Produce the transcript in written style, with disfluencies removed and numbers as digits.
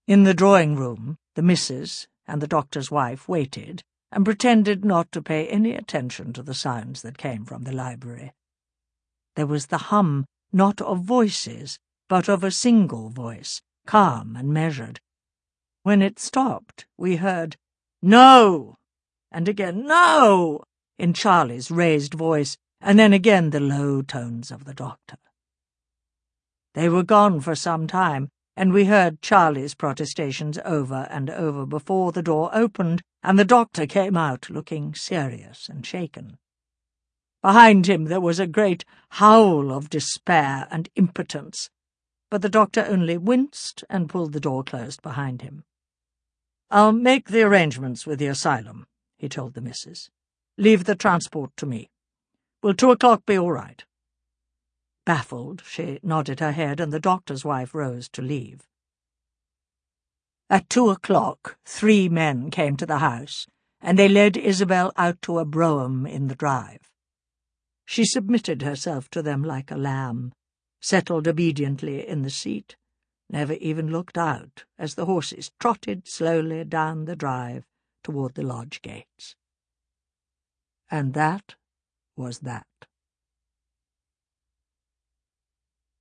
In the drawing-room, the missus and the doctor's wife waited and pretended not to pay any attention to the sounds that came from the library. There was the hum not of voices, but of a single voice, calm and measured. When it stopped, we heard, "No!" and again, "No!" in Charlie's raised voice, and then again the low tones of the doctor. They were gone for some time, and we heard Charlie's protestations over and over before the door opened, and the doctor came out looking serious and shaken. Behind him there was a great howl of despair and impotence, but the doctor only winced and pulled the door closed behind him. "I'll make the arrangements with the asylum," he told the missus. "Leave the transport to me. Will 2 o'clock be all right?" Baffled, she nodded her head, and the doctor's wife rose to leave. At 2 o'clock 3 men came to the house, and they led Isabel out to a brougham in the drive. She submitted herself to them like a lamb, settled obediently in the seat, never even looked out as the horses trotted slowly down the drive toward the lodge gates. And that was that.